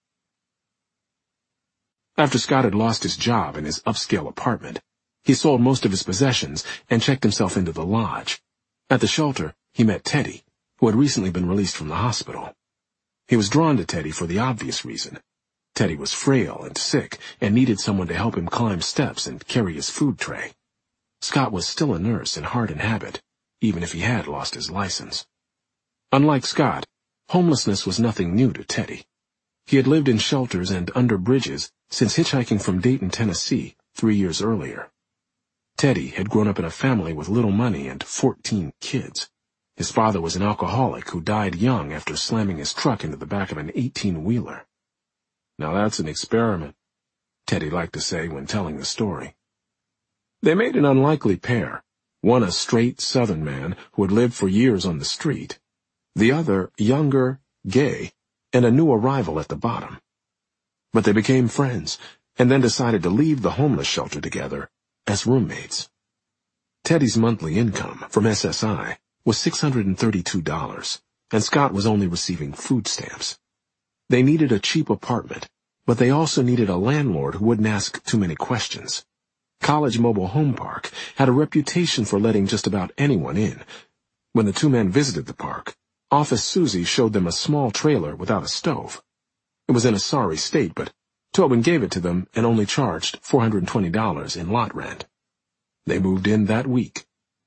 After Scott had lost his job in his upscale apartment, he sold most of his possessions and checked himself into the lodge. At the shelter, he met Teddy, who had recently been released from the hospital. He was drawn to Teddy for the obvious reason. Teddy was frail and sick and needed someone to help him climb steps and carry his food tray. Scott was still a nurse in heart and habit, even if he had lost his license. Unlike Scott, homelessness was nothing new to Teddy. He had lived in shelters and under bridges since hitchhiking from Dayton, Tennessee, 3 years earlier. Teddy had grown up in a family with little money and 14 kids. His father was an alcoholic who died young after slamming his truck into the back of an 18-wheeler. "Now that's an experiment," Teddy liked to say when telling the story. They made an unlikely pair, one a straight Southern man who had lived for years on the street, the other younger, gay, and a new arrival at the bottom. But they became friends, and then decided to leave the homeless shelter together as roommates. Teddy's monthly income from SSI was $632, and Scott was only receiving food stamps. They needed a cheap apartment, but they also needed a landlord who wouldn't ask too many questions. College Mobile Home Park had a reputation for letting just about anyone in. When the two men visited the park, Office Susie showed them a small trailer without a stove. It was in a sorry state, but Tobin gave it to them and only charged $420 in lot rent. They moved in that week.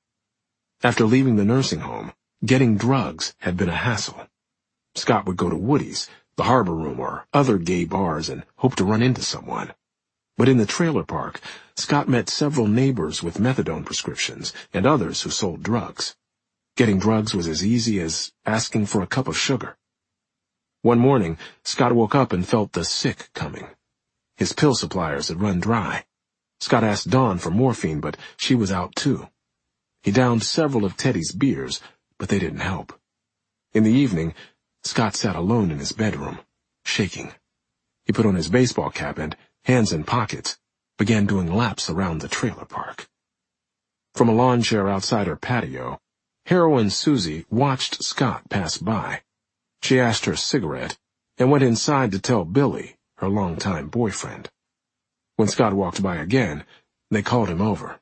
After leaving the nursing home, getting drugs had been a hassle. Scott would go to Woody's, the Harbor Room, or other gay bars and hope to run into someone. But in the trailer park, Scott met several neighbors with methadone prescriptions and others who sold drugs. Getting drugs was as easy as asking for a cup of sugar. One morning, Scott woke up and felt the sick coming. His pill suppliers had run dry. Scott asked Dawn for morphine, but she was out too. He downed several of Teddy's beers, but they didn't help. In the evening, Scott sat alone in his bedroom, shaking. He put on his baseball cap and, hands in pockets, began doing laps around the trailer park. From a lawn chair outside her patio, heroine Susie watched Scott pass by. She asked her cigarette and went inside to tell Billy, her longtime boyfriend. When Scott walked by again, they called him over.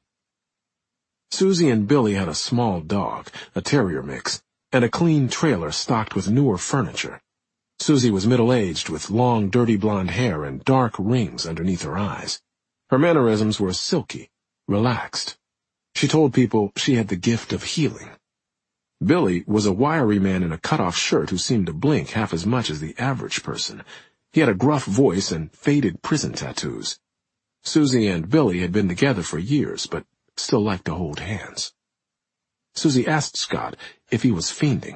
Susie and Billy had a small dog, a terrier mix, and a clean trailer stocked with newer furniture. Susie was middle-aged with long, dirty blonde hair and dark rings underneath her eyes. Her mannerisms were silky, relaxed. She told people she had the gift of healing. Billy was a wiry man in a cut-off shirt who seemed to blink half as much as the average person. He had a gruff voice and faded prison tattoos. Susie and Billy had been together for years, but still liked to hold hands. Susie asked Scott if he was fiending.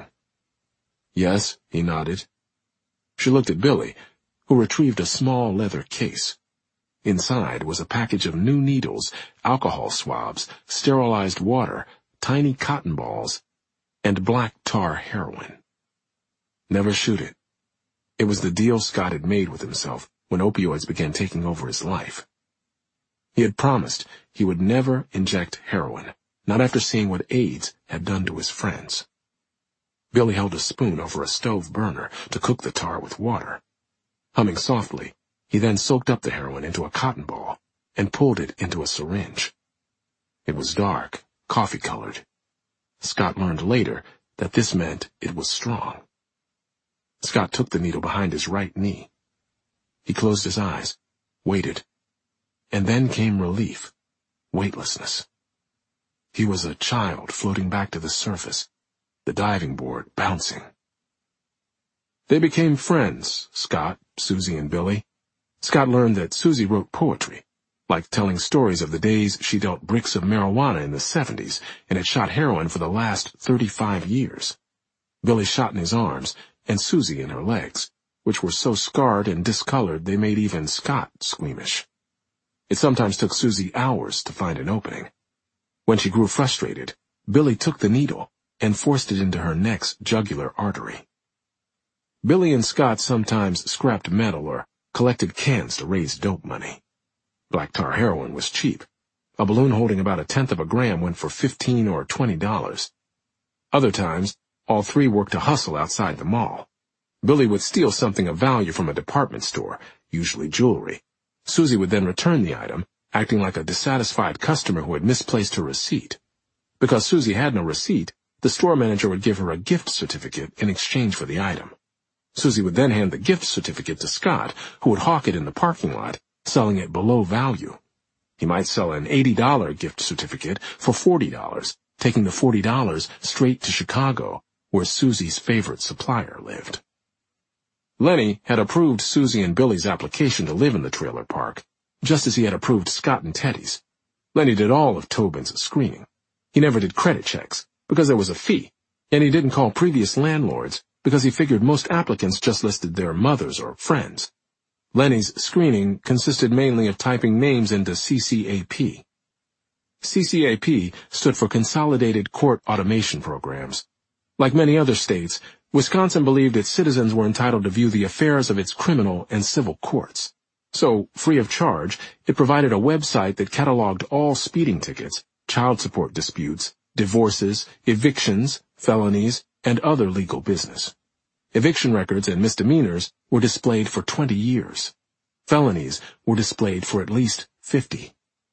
Yes, he nodded. She looked at Billy, who retrieved a small leather case. Inside was a package of new needles, alcohol swabs, sterilized water, tiny cotton balls, and black tar heroin. Never shoot it. It was the deal Scott had made with himself when opioids began taking over his life. He had promised he would never inject heroin, not after seeing what AIDS had done to his friends. Billy held a spoon over a stove burner to cook the tar with water. Humming softly, he then soaked up the heroin into a cotton ball and pulled it into a syringe. It was dark, coffee-colored. Scott learned later that this meant it was strong. Scott took the needle behind his right knee. He closed his eyes, waited, and then came relief, weightlessness. He was a child floating back to the surface, the diving board bouncing. They became friends, Scott, Susie, and Billy. Scott learned that Susie wrote poetry, like telling stories of the days she dealt bricks of marijuana in the 70s and had shot heroin for the last 35 years. Billy shot in his arms, and Susie in her legs, which were so scarred and discolored they made even Scott squeamish. It sometimes took Susie hours to find an opening. When she grew frustrated, Billy took the needle and forced it into her neck's jugular artery. Billy and Scott sometimes scrapped metal or collected cans to raise dope money. Black tar heroin was cheap. A balloon holding about 1/10 of a gram went for $15 or $20. Other times, all three worked a hustle outside the mall. Billy would steal something of value from a department store, usually jewelry. Susie would then return the item, acting like a dissatisfied customer who had misplaced her receipt. Because Susie had no receipt, the store manager would give her a gift certificate in exchange for the item. Susie would then hand the gift certificate to Scott, who would hawk it in the parking lot, selling it below value. He might sell an $80 gift certificate for $40, taking the $40 straight to Chicago, where Susie's favorite supplier lived. Lenny had approved Susie and Billy's application to live in the trailer park, just as he had approved Scott and Teddy's. Lenny did all of Tobin's screening. He never did credit checks, because there was a fee, and he didn't call previous landlords, because he figured most applicants just listed their mothers or friends. Lenny's screening consisted mainly of typing names into CCAP. CCAP stood for Consolidated Court Automation Programs. Like many other states, Wisconsin believed its citizens were entitled to view the affairs of its criminal and civil courts. So, free of charge, it provided a website that cataloged all speeding tickets, child support disputes, divorces, evictions, felonies, and other legal business. Eviction records and misdemeanors were displayed for 20 years. Felonies were displayed for at least 50.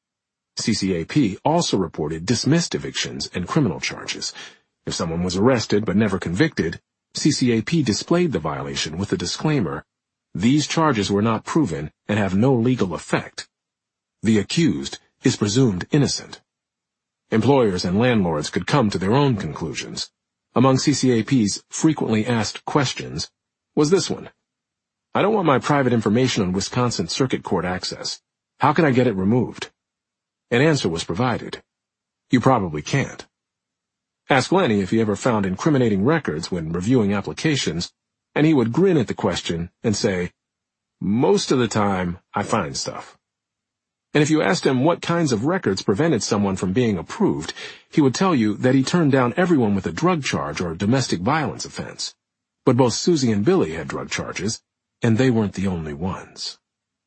CCAP also reported dismissed evictions and criminal charges. If someone was arrested but never convicted, CCAP displayed the violation with the disclaimer, "These charges were not proven and have no legal effect. The accused is presumed innocent. Employers and landlords could come to their own conclusions. Among CCAP's frequently asked questions was this one. I don't want my private information on Wisconsin Circuit Court access. How can I get it removed? An answer was provided. You probably can't. Ask Lenny if he ever found incriminating records when reviewing applications, and he would grin at the question and say, most of the time, I find stuff. And if you asked him what kinds of records prevented someone from being approved, he would tell you that he turned down everyone with a drug charge or domestic violence offense. But both Susie and Billy had drug charges, and they weren't the only ones.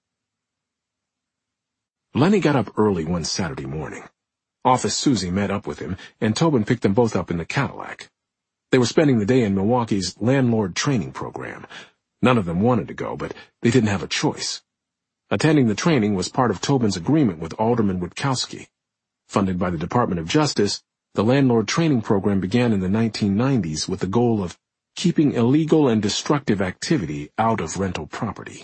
Lenny got up early one Saturday morning. Office Susie met up with him, and Tobin picked them both up in the Cadillac. They were spending the day in Milwaukee's landlord training program. None of them wanted to go, but they didn't have a choice. Attending the training was part of Tobin's agreement with Alderman Witkowski. Funded by the Department of Justice, the landlord training program began in the 1990s with the goal of keeping illegal and destructive activity out of rental property.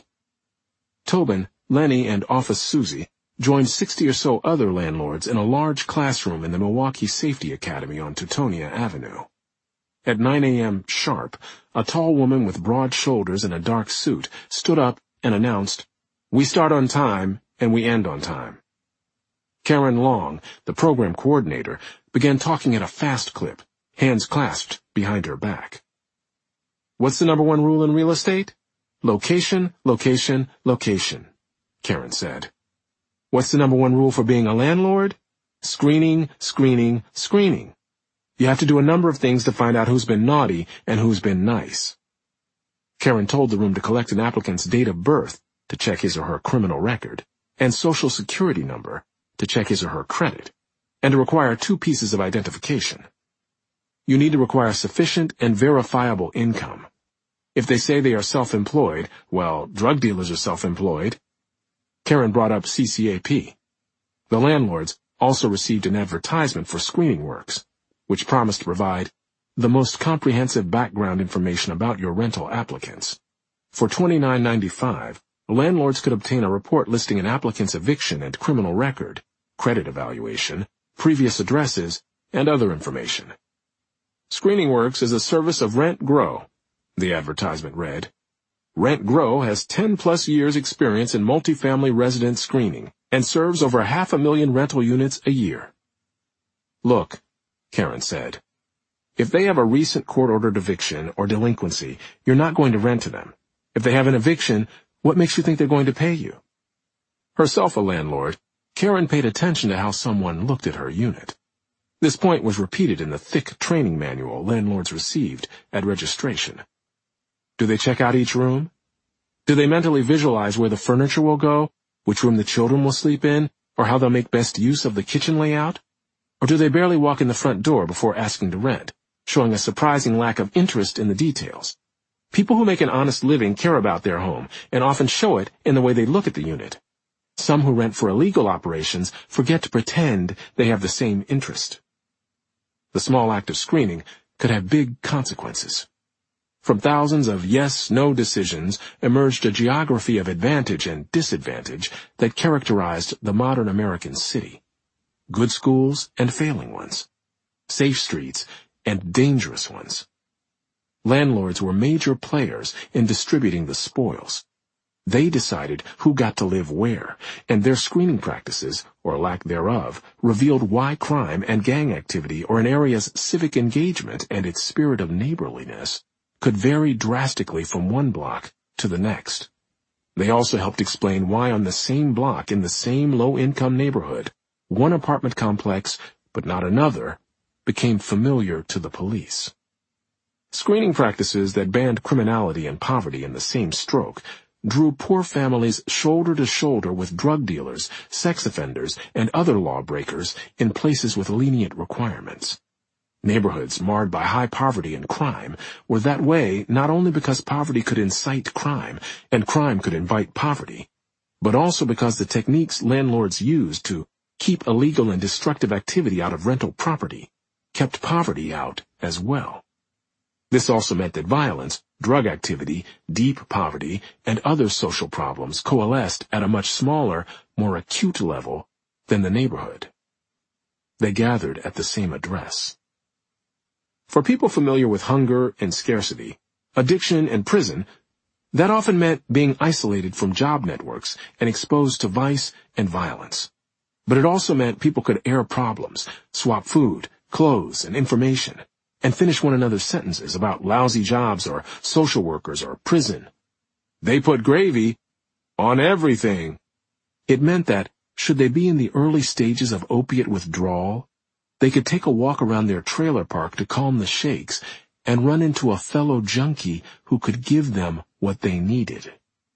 Tobin, Lenny, and Office Susie joined 60 or so other landlords in a large classroom in the Milwaukee Safety Academy on Teutonia Avenue. At 9 a.m. sharp, a tall woman with broad shoulders and a dark suit stood up and announced, "We start on time and we end on time." Karen Long, the program coordinator, began talking at a fast clip, hands clasped behind her back. "What's the number one rule in real estate? Location, location, location," Karen said. "What's the number one rule for being a landlord? Screening, screening, screening. You have to do a number of things to find out who's been naughty and who's been nice." Karen told the room to collect an applicant's date of birth to check his or her criminal record, and social security number to check his or her credit, and to require 2 pieces of identification. You need to require sufficient and verifiable income. If they say they are self-employed, well, drug dealers are self-employed. Karen brought up CCAP. The landlords also received an advertisement for Screening Works, which promised to provide the most comprehensive background information about your rental applicants. For $29.95, landlords could obtain a report listing an applicant's eviction and criminal record, credit evaluation, previous addresses, and other information. Screening Works is a service of Rent Grow, the advertisement read. Rent Grow has 10-plus years experience in multifamily resident screening and serves over 500,000 rental units a year. Look, Karen said, if they have a recent court-ordered eviction or delinquency, you're not going to rent to them. If they have an eviction, what makes you think they're going to pay you? Herself a landlord, Karen paid attention to how someone looked at her unit. This point was repeated in the thick training manual landlords received at registration. Do they check out each room? Do they mentally visualize where the furniture will go, which room the children will sleep in, or how they'll make best use of the kitchen layout? Or do they barely walk in the front door before asking to rent, showing a surprising lack of interest in the details? People who make an honest living care about their home, and often show it in the way they look at the unit. Some who rent for illegal operations forget to pretend they have the same interest. The small act of screening could have big consequences. From thousands of yes-no decisions emerged a geography of advantage and disadvantage that characterized the modern American city. Good schools and failing ones. Safe streets and dangerous ones. Landlords were major players in distributing the spoils. They decided who got to live where, and their screening practices, or lack thereof, revealed why crime and gang activity or an area's civic engagement and its spirit of neighborliness could vary drastically from one block to the next. They also helped explain why on the same block in the same low-income neighborhood, one apartment complex, but not another, became familiar to the police. Screening practices that banned criminality and poverty in the same stroke drew poor families shoulder to shoulder with drug dealers, sex offenders, and other lawbreakers in places with lenient requirements. Neighborhoods marred by high poverty and crime were that way not only because poverty could incite crime and crime could invite poverty, but also because the techniques landlords used to keep illegal and destructive activity out of rental property kept poverty out as well. This also meant that violence, drug activity, deep poverty, and other social problems coalesced at a much smaller, more acute level than the neighborhood. They gathered at the same address. For people familiar with hunger and scarcity, addiction and prison, that often meant being isolated from job networks and exposed to vice and violence. But it also meant people could air problems, swap food, clothes, and information, and finish one another's sentences about lousy jobs or social workers or prison. They put gravy on everything. It meant that, should they be in the early stages of opiate withdrawal, they could take a walk around their trailer park to calm the shakes and run into a fellow junkie who could give them what they needed.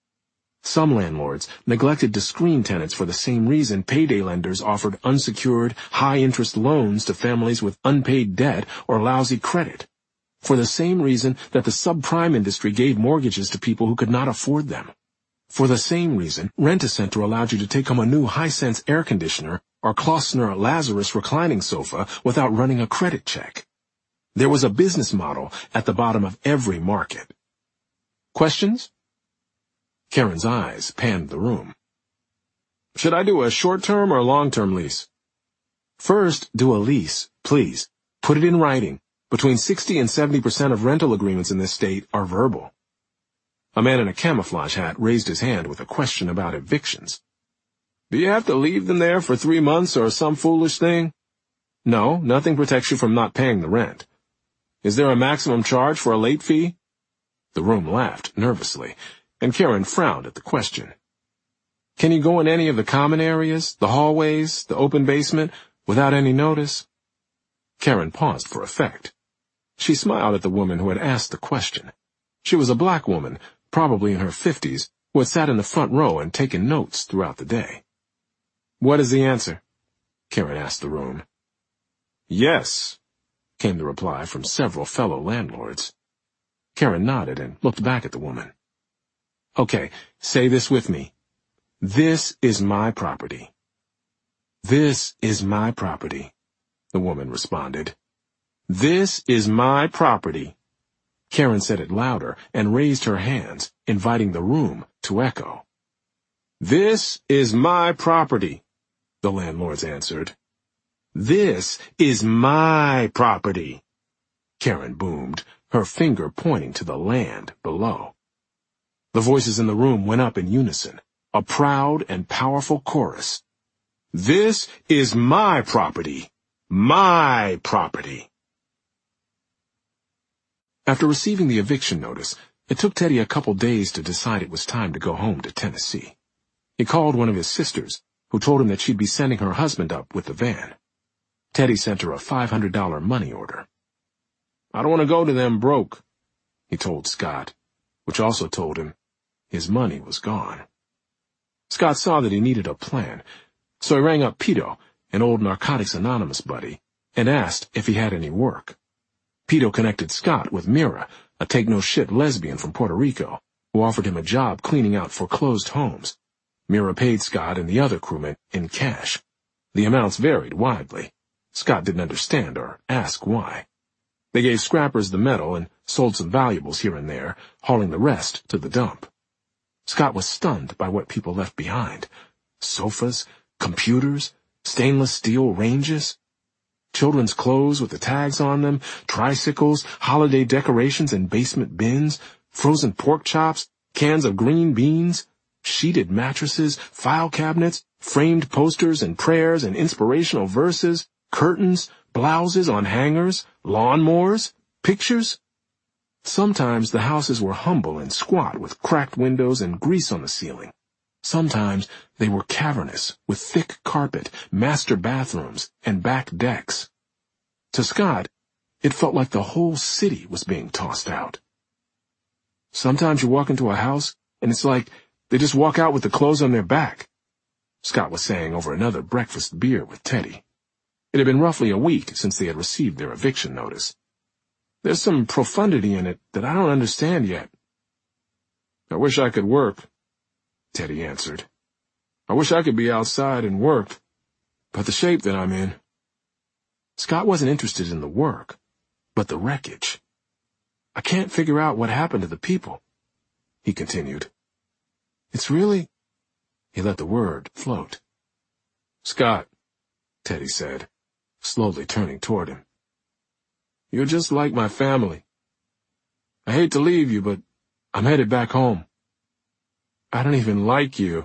Some landlords neglected to screen tenants for the same reason payday lenders offered unsecured, high-interest loans to families with unpaid debt or lousy credit, for the same reason that the subprime industry gave mortgages to people who could not afford them. For the same reason, Rent-A-Center allowed you to take home a new Hisense air conditioner or Klausner Lazarus reclining sofa without running a credit check. There was a business model at the bottom of every market. Questions? Karen's eyes panned the room. Should I do a short-term or long-term lease? First, do a lease, please. Put it in writing. Between 60 and 70% of rental agreements in this state are verbal. A man in a camouflage hat raised his hand with a question about evictions. Do you have to leave them there for 3 months or some foolish thing? No, nothing protects you from not paying the rent. Is there a maximum charge for a late fee? The room laughed nervously, and Karen frowned at the question. Can you go in any of the common areas, the hallways, the open basement, without any notice? Karen paused for effect. She smiled at the woman who had asked the question. She was a black woman, probably in her 50s, who had sat in the front row and taken notes throughout the day. What is the answer? Karen asked the room. Yes, came the reply from several fellow landlords. Karen nodded and looked back at the woman. Okay, say this with me. This is my property. This is my property, the woman responded. This is my property. Karen said it louder and raised her hands, inviting the room to echo. This is my property, the landlords answered. This is my property, Karen boomed, her finger pointing to the land below. The voices in the room went up in unison, a proud and powerful chorus. This is my property, my property. After receiving the eviction notice, it took Teddy a couple days to decide it was time to go home to Tennessee. He called one of his sisters, who told him that she'd be sending her husband up with the van. Teddy sent her a $500 money order. I don't want to go to them broke, he told Scott, which also told him his money was gone. Scott saw that he needed a plan, so he rang up Pito, an old Narcotics Anonymous buddy, and asked if he had any work. Pito connected Scott with Mira, a take-no-shit lesbian from Puerto Rico, who offered him a job cleaning out foreclosed homes. Mira paid Scott and the other crewmen in cash. The amounts varied widely. Scott didn't understand or ask why. They gave scrappers the metal and sold some valuables here and there, hauling the rest to the dump. Scott was stunned by what people left behind. Sofas, computers, stainless steel ranges, children's clothes with the tags on them, tricycles, holiday decorations in basement bins, frozen pork chops, cans of green beans, sheeted mattresses, file cabinets, framed posters and prayers and inspirational verses, curtains, blouses on hangers, lawnmowers, pictures. Sometimes the houses were humble and squat with cracked windows and grease on the ceiling. Sometimes they were cavernous with thick carpet, master bathrooms, and back decks. To Scott, it felt like the whole city was being tossed out. Sometimes you walk into a house, and it's like they just walk out with the clothes on their back, Scott was saying over another breakfast beer with Teddy. It had been roughly a week since they had received their eviction notice. There's some profundity in it that I don't understand yet. I wish I could work, Teddy answered. I wish I could be outside and work, but the shape that I'm in. Scott wasn't interested in the work, but the wreckage. I can't figure out what happened to the people," he continued. "It's really—" He let the word float. "Scott," Teddy said, slowly turning toward him. "You're just like my family. I hate to leave you, but I'm headed back home." "I don't even like you,"